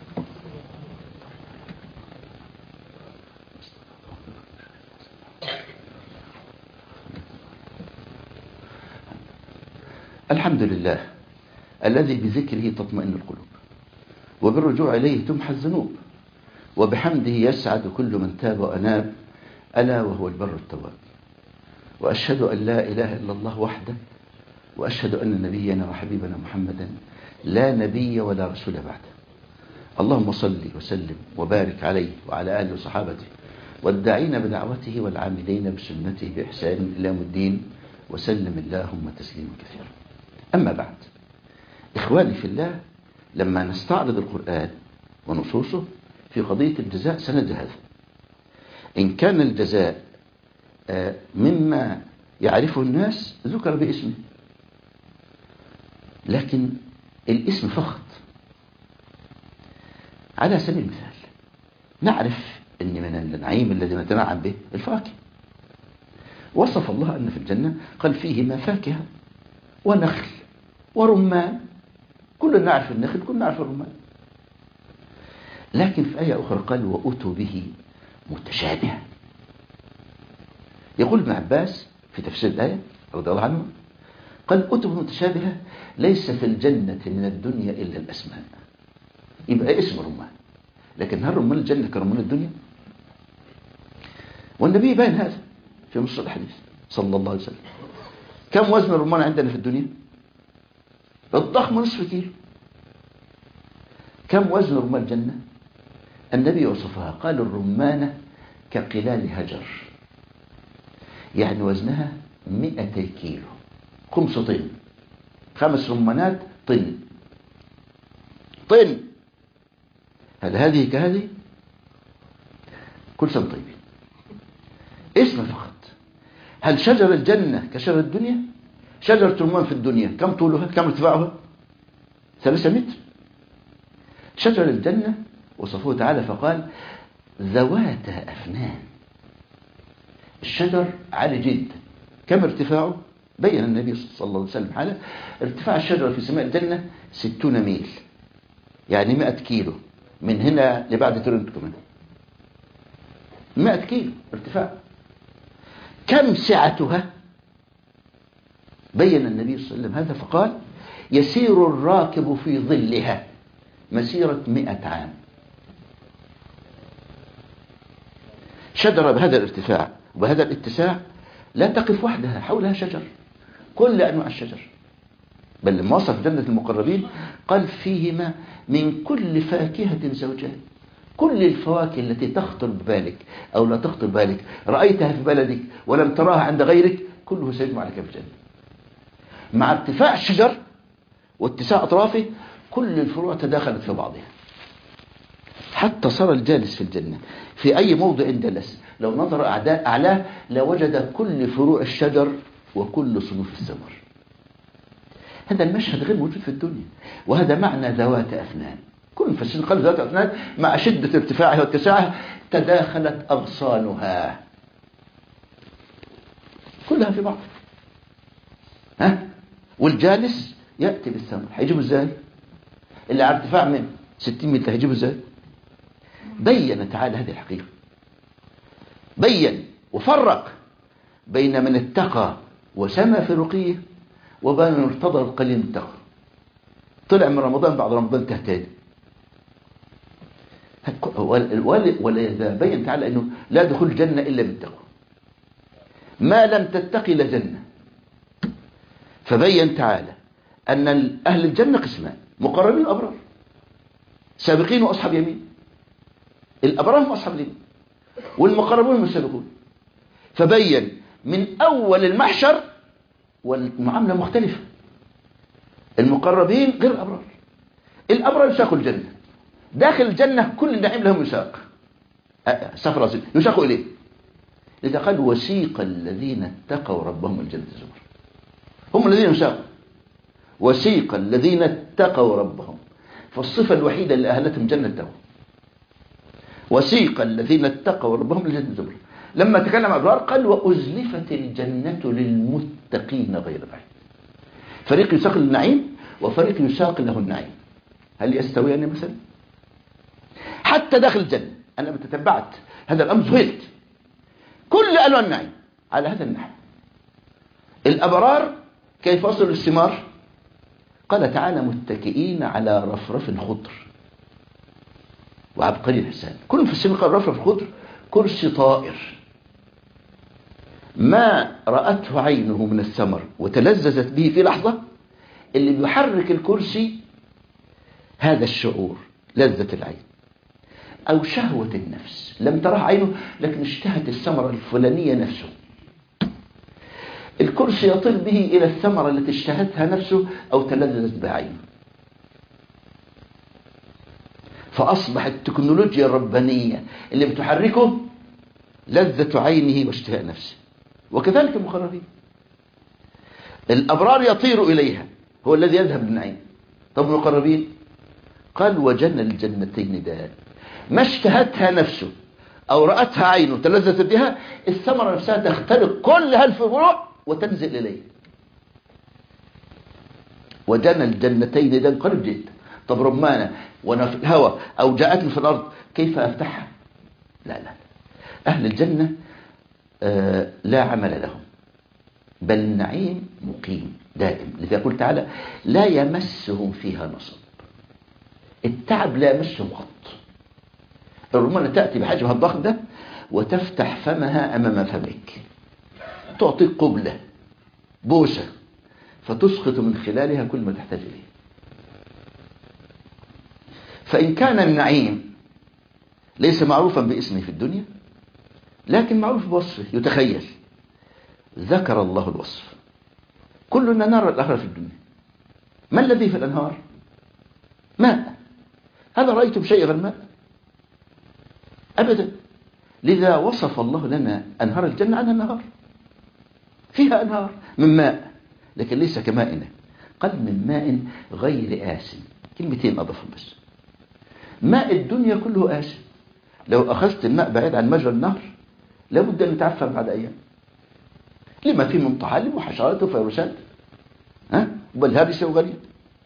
الحمد لله الذي بذكره تطمئن القلوب وبالرجوع إليه تمحى الذنوب وبحمده يسعد كل من تاب وأناب، ألا وهو البر التواب. وأشهد أن لا إله إلا الله وحده، وأشهد أن نبينا وحبيبنا محمدا لا نبي ولا رسول بعده. اللهم صل وسلم وبارك عليه وعلى آله وصحابته والداعين بدعوته والعاملين بسنته بإحسان إلى يوم الدين، وسلم اللهم تسليما كثيرا. أما بعد، إخواني في الله، لما نستعرض القرآن ونصوصه في قضية الجزاء سنجد هذا. إن كان الجزاء مما يعرفه الناس ذكر باسمه، لكن الاسم فقط. على سبيل المثال نعرف أن من النعيم الذي نتنعم به الفواكه. وصف الله أن في الجنة قال فيهما فاكهة ونخل ورمان. كلنا نعرف النخل، كلنا نعرف الرمان. لكن في آية أخرى قال وأتوا به متشابها. يقول ابن عباس في تفسير الآية رضي الله عنه قال أتوا به متشابها ليس في الجنة من الدنيا إلا الأسماء. يبقى اسم رمان، لكن هل رمان الجنة كرمان الدنيا؟ والنبي باين هذا في نص الحديث صلى الله عليه وسلم. كم وزن الرمان عندنا في الدنيا؟ الضخم نصف كيلو. كم وزن رمان الجنة؟ النبي وصفها قال الرمانة كقلال هجر، يعني وزنها مئتي كيلو، خمس طن. خمس رمانات طن طن. هل هذه كهذه؟ كل سنة طيبين. اسم فقط. هل شجر الجنة كشجر الدنيا؟ شجرة رمان في الدنيا كم طولها؟ كم ارتفاعها؟ ثلاثة متر. شجر الجنة وصفه تعالى فقال ذوات أفنان. الشجر عالي جدا. كم ارتفاعه؟ بين النبي صلى الله عليه وسلم حاله ارتفاع الشجرة في سماء الجنة ستون ميل، يعني مئة كيلو من هنا لبعد تورنتو كمان. مئة كيلو ارتفاع. كم سعتها؟ بين النبي صلى الله عليه وسلم هذا فقال يسير الراكب في ظلها مسيرة مئة عام. شجرة بهذا الارتفاع وبهذا الاتساع لا تقف وحدها، حولها شجر، كل أنواع الشجر. بل لما وصف جنة المقربين قال فيهما من كل فاكهة زوجان. كل الفواكه التي تخطر ببالك أو لا تخطر ببالك رأيتها في بلدك ولم تراها عند غيرك كله سيجمع لك في الجنة. مع ارتفاع الشجر واتساع أطرافه كل الفروع تداخلت في بعضها، حتى صار الجالس في الجنة في أي موضع جلس لو نظر أعلاه لوجد كل فروع الشجر وكل صنوف الثمر. هذا المشهد غير موجود في الدنيا، وهذا معنى ذوات أفنان. كل مفسرين قالوا ذوات أفنان مع شدة ارتفاعها واتساعها تداخلت أغصانها كلها في بعض. ها؟ والجالس يأتي بالثمر هيجيبه ازاي؟ اللي على ارتفاع من ستين متر هيجيبه ازاي؟ بين تعالى هذه الحقيقة. بين وفرق بين من اتقى وسمى في رقيه وبين من ارتضى القليل من التقوى. طلع من رمضان بعد رمضان تهتدي. ولذا بين تعالى انه لا دخول الجنة الا بالتقوى. ما لم تتقي لجنة. فبين تعالى ان اهل الجنة قسمان: مقربين وابرار، سابقين واصحاب يمين. الابرار هم اصحاب اليمين والمقربون هم السابقون. فبين من اول المحشر والمعاملة مختلفة. المقربين غير الابرار. الابرار يساقوا الجنة، داخل الجنة كل النعيم لهم يساق سفر أصيل يساقوا إليه. إذا قال وسيق الذين اتقوا ربهم الجنة زمر، هم الذين يساقوا. وسيق الذين اتقوا ربهم، فالصفة الوحيدة اللي أهلتهم جنة التقوى. وسيق الذين اتقوا ربهم الجنة زمر. لما تكلم أبرار قال وأزلفت الجنة للمتقين غير بعيد. فريق يساق للنعيم وفريق يساق له النعيم. هل يستويان مثلا؟ حتى داخل الجنة أنا بتتبعت هذا الأمر ذهلت. كل ألوان النعيم على هذا النحو. الأبرار كيف وصلوا للثمار؟ قال تعالى متكئين على رفرف خضر وعبقري الحسان. كل مفسرين قال رفرف خضر كرسي طائر ما رأته عينه من الثمر وتلذذت به في لحظة. اللي بيحرك الكرسي هذا الشعور لذة العين. أو شهوة النفس لم ترها عينه لكن اشتهت الثمرة الفلانية نفسه. الكرسي يطير به إلى الثمرة التي اشتهتها نفسه أو تلذذت بها عينه. فأصبح التكنولوجيا الربانية اللي بتحركه لذة عينه واشتهاء نفسه. وكذلك المقربين، الأبرار يطير إليها، هو الذي يذهب للنعيم. طب المقربين قال وجنى الجنتين دان، ما اشتهتها نفسه أو رأتها عينه تلذت بها، الثمرة نفسها تخترق كل هالفروع وتنزل إليه. وجنى الجنتين دان قريب جدا. طب رمانة وانا في الهواء او جاءتني في الارض كيف افتحها؟ لا لا، اهل الجنة آه لا عمل لهم، بل النعيم مقيم دائم. لذا يقول تعالى لا يمسهم فيها نصب، التعب لا يمسهم قط. الرمانة تأتي بحجمها الضخم ده وتفتح فمها امام فمك، تعطيك قبلة بوسة فتسقط من خلالها كل ما تحتاج اليه. فإن كان النعيم ليس معروفا باسمه في الدنيا لكن معروف بوصفه يتخيل، ذكر الله الوصف. كلنا نرى الآخرة في الدنيا. ما الذي في الأنهار؟ ماء. هل رأيتم شيء غير ماء؟ أبدا. لذا وصف الله لنا أنهار الجنة عنها النهار، فيها أنهار من ماء لكن ليس كمائنا، قال من ماء غير آسن. كلمتين أضافهم بس. ماء الدنيا كله آسن، لو أخذت الماء بعيد عن مجرى النهر لابد أن يتعفن بعد أيام لما فيه من طحالب وحشرات وفيروسات ها بل هابسة وغريب.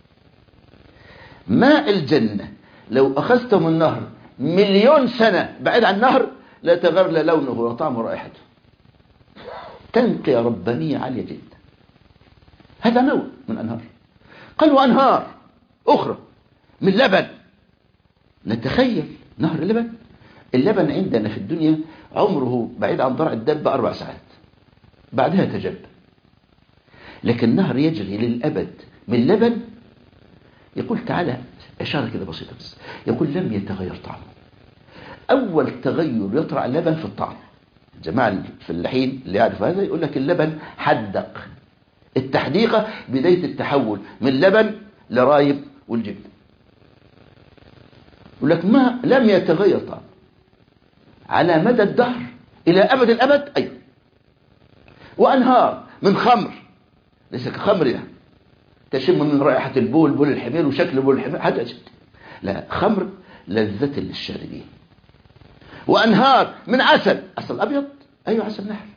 ماء الجنة لو أخذته من النهر مليون سنة بعيد عن النهر لا تغير لا لونه ولا طعمه ورائحته، تنقية ربانية عالية جدا. هذا نوع من أنهار. قال وأنهار أخرى من لبن. نتخيل نهر اللبن، اللبن عندنا في الدنيا عمره بعيد عن ضرع الدابة أربع ساعات بعدها تجب، لكن نهر يجري للأبد من لبن. يقول تعالى إشارة كده بسيطة بس، يقول لم يتغير طعمه. أول تغير يطرأ اللبن في الطعم. جماعة الفلاحين اللي يعرف هذا يقول لك اللبن حدق. التحديقة بداية التحول من لبن لرايب والجبن. يقول لك ما لم يتغير طعم على مدى الدهر إلى أبد الأبد. أيوة. وأنهار من خمر، ليس كخمر يعني تشم من رائحة البول بول الحمير وشكل بول الحمير حاجة جد. لا، خمر لذة للشاربين. وأنهار من عسل، عسل أبيض. أيوة عسل نحل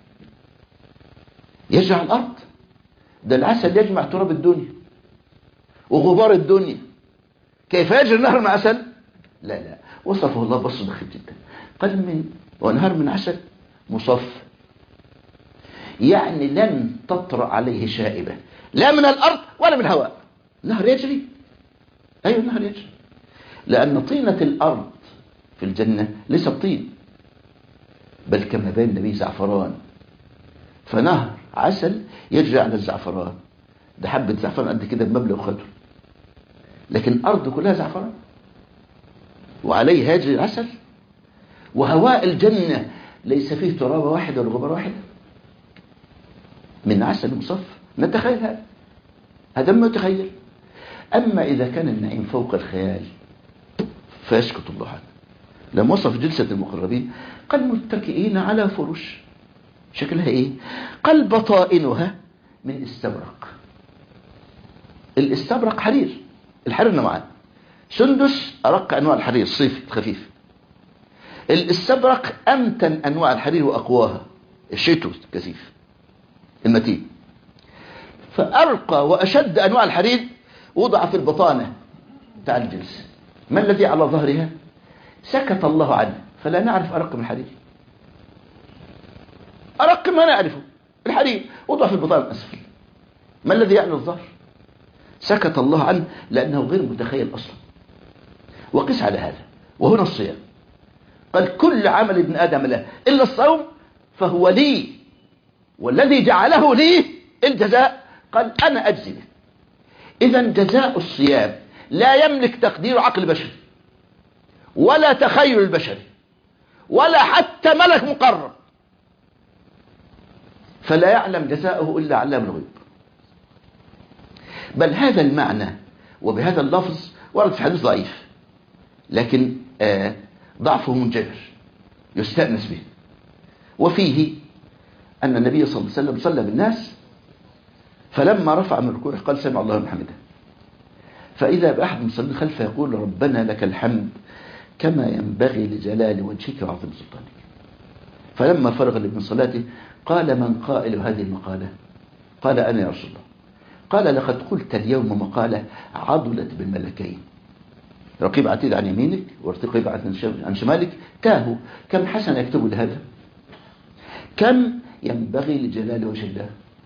يجمع الأرض. ده العسل يجمع تراب الدنيا وغبار الدنيا. كيف يجري النهر من عسل؟ لا لا، وصفه الله بص دقيق جدا. قال من وانهار من عسل مصف، يعني لن تطرأ عليه شائبة لا من الأرض ولا من الهواء. نهر يجري. أيوة النهر يجري، لأن طينة الأرض في الجنة ليس طين، بل كما بين النبي زعفران. فنهر عسل يجري على الزعفران، ده حبة زعفران قد كده بمبلغ خدر، لكن الأرض كلها زعفران وعليه يجري العسل. وهواء الجنة ليس فيه ترابة واحدة ولا غبار واحدة، من عسل مصف. نتخيل هذا، هذا ما يتخيل. أما إذا كان النعيم فوق الخيال فيسكت الله عنه. لما وصف جلسة المقربين قال متكئين على فرش. شكلها إيه؟ قال بطائنها من استبرق. الاستبرق حرير، الحرير نوعان، سندس أرق أنواع الحرير الصيفي الخفيف، الاستبرق أمتن أنواع الحرير وأقواها الشتوي الكثيف المتين. فأرقى وأشد أنواع الحرير وضع في البطانة بتاع الجلسة. ما الذي على ظهرها؟ سكت الله عنه فلا نعرف أرق من الحرير. أرق ما نعرفه الحرير وضع في البطانة الأسفل. ما الذي يعلى الظهر؟ سكت الله عنه لأنه غير متخيل أصلا. وقس على هذا وهنا الصيام. قال كل عمل ابن آدم له إلا الصوم فهو لي، والذي جعله لي الجزاء قال أنا أجزي به. إذن جزاء الصيام لا يملك تقدير عقل بشري، ولا تخيل البشري ولا حتى ملك مقرب، فلا يعلم جزاؤه إلا علام الغيب. بل هذا المعنى وبهذا اللفظ ورد في حديث ضعيف، لكن آه ضعفه منجبر يستأنس به، وفيه أن النبي صلى الله عليه وسلم صلى بالناس، فلما رفع من الركوع قال سمع الله لمن حمده، فإذا بأحد المصلين خلفه يقول ربنا لك الحمد كما ينبغي لجلال وجهك وعظيم سلطانك. فلما فرغ من صلاته قال من قائل هذه المقالة؟ قال أنا يا رسول الله. قال لقد قلت اليوم مقالة عضلت بالملكين، رقيب عتيد عن يمينك ورقيب عتيد عن شمالك، تاهوا كم حسنة يكتبوا لهذا، كم ينبغي لجلال وجه الله.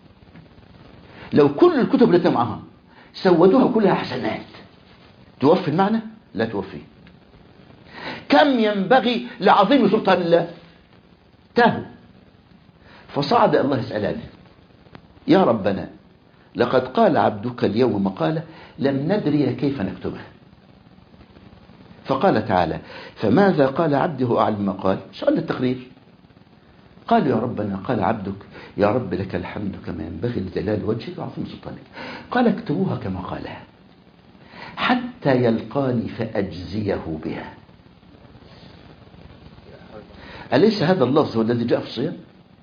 لو كل الكتب التي معها سودوها كلها حسنات توفي المعنى؟ لا توفي. كم ينبغي لعظيم سلطان الله؟ تاهوا. فصعد الله يسألان يا ربنا لقد قال عبدك اليوم مقالة لم ندري كيف نكتبها. فقال تعالى فماذا قال عبده أعلم ما قال؟ سؤال التقرير. قالوا يا ربنا قال عبدك يا رب لك الحمد كما ينبغي لجلال وجهك وعظيم سلطانك. قال اكتبوها كما قالها حتى يلقاني فأجزيه بها. أليس هذا اللفظ هو الذي جاء في الصيام؟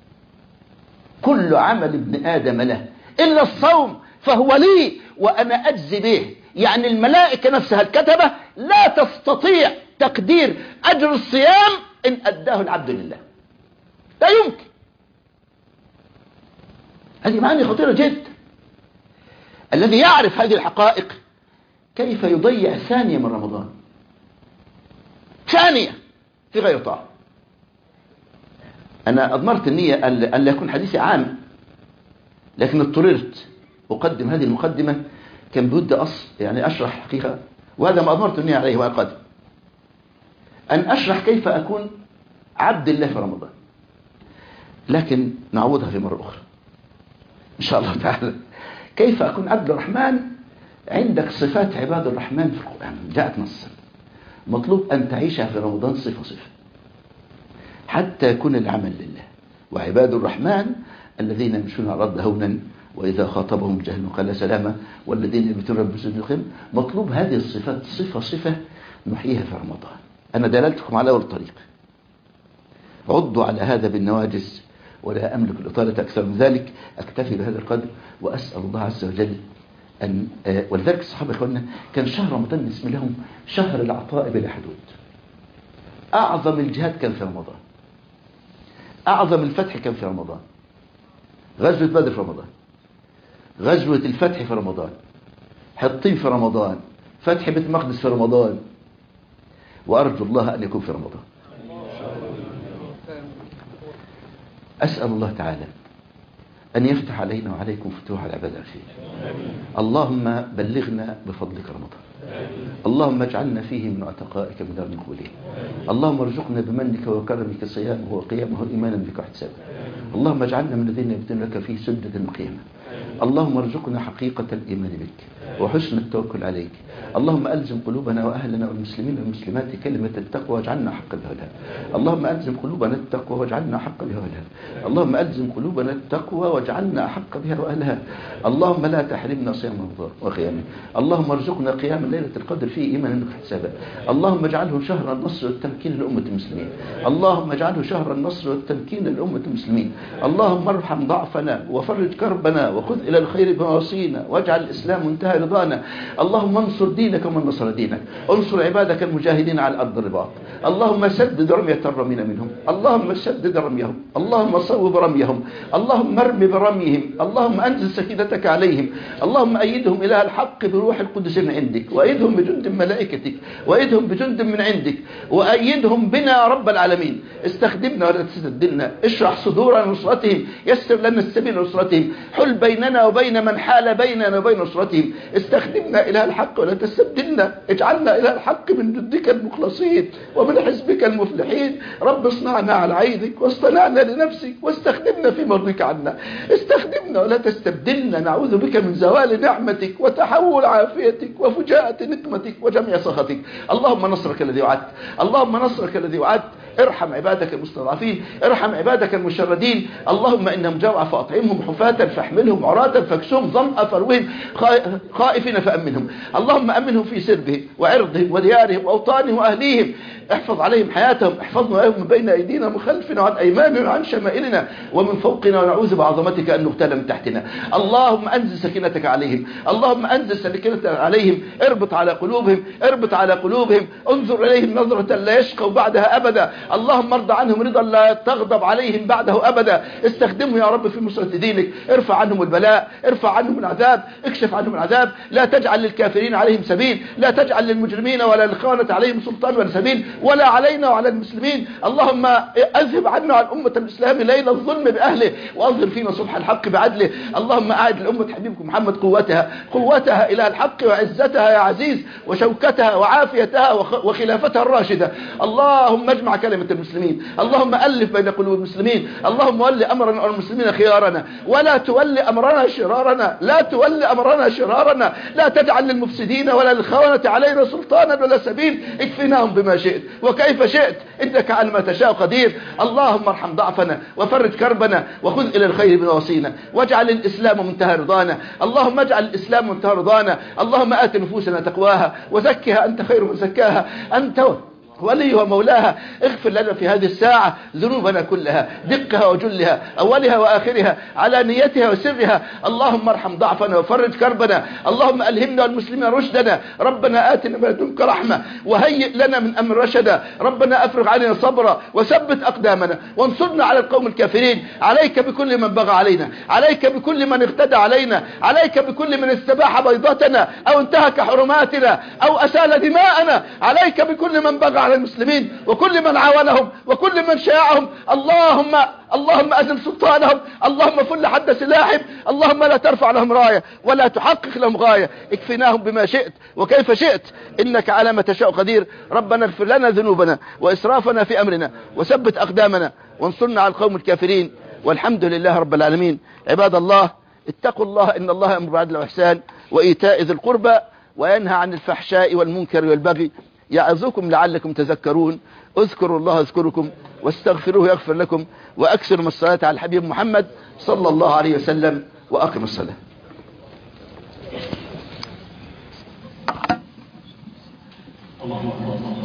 كل عمل ابن آدم له إلا الصوم فهو لي وأنا أجزي به. يعني الملائكة نفسها الكتبة لا تستطيع تقدير أجر الصيام إن أداه العبد لله، لا يمكن. هذه معاني خطيرة جدا. الذي يعرف هذه الحقائق كيف يضيع ثانية من رمضان، ثانية في غير طاعة. أنا أضمرت النية أن لا يكون حديثي عام، لكن اضطررت أقدم هذه المقدمة، كان بود أصل يعني أشرح حقيقة، وهذا ما أضمرت النية عليه وأنا قادم أن أشرح كيف أكون عبد الله في رمضان، لكن نعوضها في مرة أخرى إن شاء الله تعالى. كيف أكون عبد الرحمن؟ عندك صفات عباد الرحمن في القرآن جاءت نصا، مطلوب أن تعيشها في رمضان صفة صفة حتى يكون العمل لله. وعباد الرحمن الذين يمشون على الأرض هونا وإذا خاطبهم الجاهلون قال سلاما والذين يبيتون رب سجدهم. مطلوب هذه الصفات صفة صفة نحييها في رمضان. أنا دللتكم على أول طريق، عضوا على هذا بالنواجز، ولا أملك الإطالة أكثر من ذلك. أكتفي بهذا القدر وأسأل الله عز وجل أن آه ولذلك الصحابة إخواننا كان شهر رمضان اسم لهم شهر العطاء بلا حدود. أعظم الجهاد كان في رمضان، أعظم الفتح كان في رمضان. غزوة بدر في رمضان، غزوة الفتح في رمضان، حطين في رمضان، فتح بيت المقدس في رمضان، وأرجو الله أن يكون في رمضان. أسأل الله تعالى أن يفتح علينا وعليكم فتوح العباد الخير. اللهم بلغنا بفضلك رمضان، اللهم اجعلنا فيه من عتقائك من دار المقبولين. اللهم ارزقنا بمنك وكرمك صيامه وقيامه إيمانا بك واحتسابا. اللهم اجعلنا من الذين يبدون لك فيه سجدا وقياما. اللهم ارزقنا حقيقة الإيمان بك وحسن التوكل عليك. اللهم ألزم قلوبنا وأهلنا والمسلمين والمسلمات كلمة التقوى واجعلنا حق بهولها. اللهم ألزم قلوبنا التقوى واجعلنا حق بهولها. اللهم ألزم قلوبنا التقوى واجعلنا حق بها وأهلها. اللهم لا تحرمنا صيام رمضان وقيامه. اللهم ارزقنا قيام ليلة القدر فيه إيمانا واحتسابا. اللهم اجعله شهر النصر والتمكين لأمة المسلمين. اللهم اجعله شهر النصر والتمكين لأمة المسلمين. اللهم ارحم ضعفنا وفرج كربنا وخذ إلى الخير بمواصينا واجعل الإسلام منتهى رضانا. اللهم انصر دينك ومن نصر دينك، انصر عبادك المجاهدين على الأرض الرباط. اللهم سدد رمية الرمين منهم، اللهم سدد رميهم، اللهم صوب رميهم، اللهم ارم برميهم، اللهم أنزل سكينتك عليهم، اللهم أيدهم إله الحق بروح القدس من عندك، وأيدهم بجند ملائكتك، وأيدهم بجند من عندك، وأيدهم بنا يا رب العالمين. استخدمنا ولا تستبدلنا، اشرح صدور نصرتهم، يسر لنا السبيل نصرتهم، حل بيننا وبين من حال بيننا وبين نصرتهم. استخدمنا إله الحق ولا تستبدلنا تستبدلنا، اجعلنا إلى الحق من جندك المخلصين ومن حزبك المفلحين. رب اصنعنا على عينك واصطنعنا لنفسك واستخدمنا في مرضك عنا، استخدمنا ولا تستبدلنا. نعوذ بك من زوال نعمتك وتحول عافيتك وفجاءة نقمتك وجميع سخطك. اللهم نصرك الذي وعدت، اللهم نصرك الذي وعدت. ارحم عبادك المستضعفين، ارحم عبادك المشردين. اللهم إنهم جوع فأطعمهم، حفاة فاحملهم، عراة فاكسهم، ظمأ فروهم، خائفين فأمنهم. اللهم أمنهم في سربهم وعرضهم وديارهم وأوطانهم وأهليهم. احفظ عليهم حياتهم، احفظنا من بين أيدينا ومن خلفنا وعن أيماننا وعن شمائلنا ومن فوقنا، ونعوذ بعظمتك أن نغتال من تحتنا. اللهم أنزل سكينتك عليهم، اللهم أنزل سكينتك عليهم. اربط على قلوبهم، اربط على قلوبهم. انظر إليهم نظرة لا يشقوا بعدها أبدا. اللهم ارضى عنهم رضا لا تغضب عليهم بعده أبدا. استخدمه يا رب في نصرة دينك. ارفع عنهم البلاء، ارفع عنهم العذاب، اكشف عنهم العذاب. لا تجعل للكافرين عليهم سبيل، لا تجعل للمجرمين ولا للخونة عليهم سلطان ولا سبيل، ولا علينا وعلى المسلمين. اللهم اذهب عنا عن أمة الإسلام ليل الظلم بأهله، وأظهر فينا صبح الحق بعدله. اللهم أعد لأمة حبيبك محمد قوتها، قوتها إلى الحق وعزتها يا عزيز، وشوكتها وعافيتها وخلافتها الراشدة. اللهم اجمع كلمة المسلمين، اللهم ألف بين قلوب المسلمين. اللهم ول أمرنا والمسلمين خيارنا، ولا تول أمرنا شرارنا، لا تول أمرنا شرارنا. لا تجعل للمفسدين ولا للخونة علينا سلطانا ولا سبيل. اكفناهم بما شئت وكيف شئت، إنك على ما تشاء قدير. اللهم ارحم ضعفنا وفرج كربنا وخذ إلى الخير بنواصينا، واجعل الإسلام منتهى رضانا. اللهم اجعل الإسلام منتهى رضانا. اللهم آت نفوسنا تقواها وزكها أنت خير من زكاها، أنت وليها مولاها. اغفر لنا في هذه الساعة ذنوبنا كلها، دقها وجلها، أولها وآخرها، علانيتها وسرها. اللهم ارحم ضعفنا وفرج كربنا. اللهم ألهمنا والمسلمين رشدنا. ربنا آتنا من لدنك رحمة وهيئ لنا من أمر رشدا. ربنا أفرغ علينا صبرا وثبت أقدامنا وانصرنا على القوم الكافرين. عليك بكل من بغى علينا، عليك بكل من اغتدى علينا، عليك بكل من استباح بيضتنا أو انتهك حرماتنا أو أسال دماءنا. عليك بكل من بغى على المسلمين وكل من عاونهم وكل من شاعهم. اللهم اللهم أزل سلطانهم، اللهم فل حد سلاحهم. اللهم لا ترفع لهم راية ولا تحقق لهم غاية. اكفناهم بما شئت وكيف شئت، إنك على ما تشاء قدير. ربنا اغفر لنا ذنوبنا وإسرافنا في أمرنا وثبت أقدامنا وانصرنا على القوم الكافرين. والحمد لله رب العالمين. عباد الله، اتقوا الله، إن الله أمر بالعدل والإحسان وإيتاء ذي القربى وينهى عن الفحشاء والمنكر والبغي، يعظكم لعلكم تذكرون. اذكروا الله اذكركم واستغفروه يغفر لكم، واكثروا من الصلاة على الحبيب محمد صلى الله عليه وسلم، واقم الصلاة. اللهم